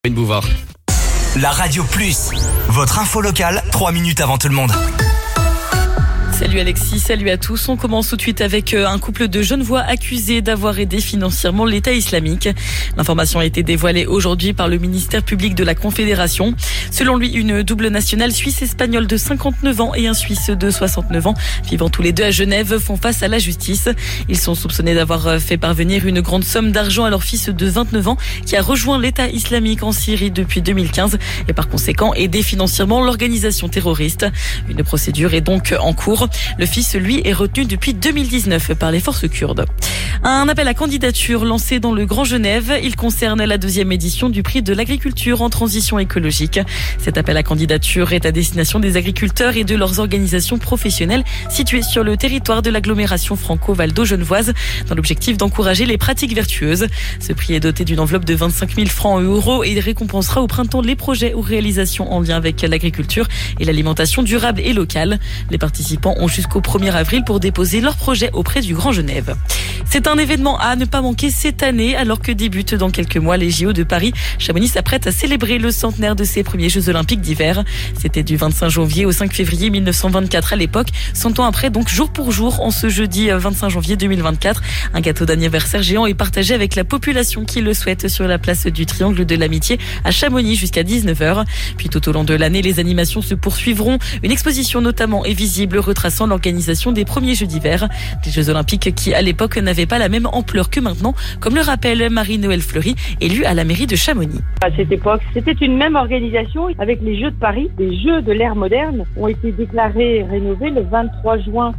Bouvard. La Radio Plus, votre info locale, 3 minutes avant tout le monde. Salut Alexis, salut à tous. On commence tout de suite avec un couple de Genevois accusés d'avoir aidé financièrement l'État islamique. L'information a été dévoilée aujourd'hui par le ministère public de la Confédération. Selon lui, une double nationale suisse-espagnole de 59 ans et un Suisse de 69 ans, vivant tous les deux à Genève, font face à la justice. Ils sont soupçonnés d'avoir fait parvenir une grande somme d'argent à leur fils de 29 ans qui a rejoint l'État islamique en Syrie depuis 2015 et par conséquent aidé financièrement l'organisation terroriste. Une procédure est donc en cours. Le fils, lui, est retenu depuis 2019 par les forces kurdes. Un appel à candidature lancé dans le Grand Genève. Il concerne la 2e édition du prix de l'agriculture en transition écologique. Cet appel à candidature est à destination des agriculteurs et de leurs organisations professionnelles situées sur le territoire de l'agglomération franco-valdo-genevoise dans l'objectif d'encourager les pratiques vertueuses. Ce prix est doté d'une enveloppe de 25 000 francs euros et il récompensera au printemps les projets ou réalisations en lien avec l'agriculture et l'alimentation durable et locale. Les participants ont jusqu'au 1er avril pour déposer leur projet auprès du Grand Genève. C'est un événement à ne pas manquer cette année alors que débutent dans quelques mois les JO de Paris. Chamonix s'apprête à célébrer le centenaire de ses premiers Jeux Olympiques d'hiver. C'était du 25 janvier au 5 février 1924 à l'époque. 100 ans après, donc jour pour jour, en ce jeudi 25 janvier 2024. Un gâteau d'anniversaire géant est partagé avec la population qui le souhaite sur la place du Triangle de l'Amitié à Chamonix jusqu'à 19h. Puis tout au long de l'année, les animations se poursuivront. Une exposition notamment est visible retraçant l'organisation des premiers Jeux d'hiver. Des Jeux Olympiques qui, à l'époque, n'avaient pas la même ampleur que maintenant, comme le rappelle Marie-Noëlle Fleury, élue à la mairie de Chamonix. À cette époque, c'était une même organisation avec les Jeux de Paris. Les Jeux de l'ère moderne ont été déclarés et rénovés le 23 juin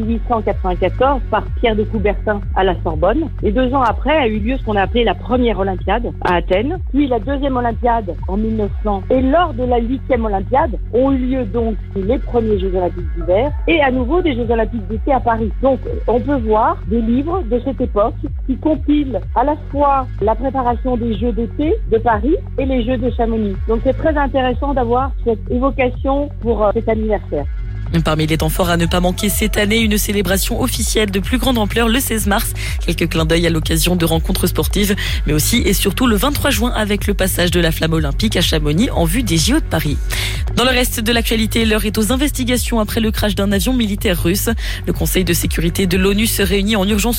1894 par Pierre de Coubertin à la Sorbonne. Et 2 ans après a eu lieu ce qu'on a appelé la première Olympiade à Athènes, puis la 2e Olympiade en 1900. Et lors de la 8e Olympiade ont eu lieu donc les premiers Jeux Olympiques d'hiver et à nouveau des Jeux Olympiques d'été à Paris. Donc on peut voir des livres de cette époque qui compilent à la fois la préparation des Jeux d'été de Paris et les Jeux de Chamonix. Donc c'est très intéressant d'avoir cette évocation pour cet anniversaire. Parmi les temps forts à ne pas manquer cette année, une célébration officielle de plus grande ampleur le 16 mars. Quelques clins d'œil à l'occasion de rencontres sportives, mais aussi et surtout le 23 juin avec le passage de la flamme olympique à Chamonix en vue des JO de Paris. Dans le reste de l'actualité, l'heure est aux investigations après le crash d'un avion militaire russe. Le Conseil de sécurité de l'ONU se réunit en urgence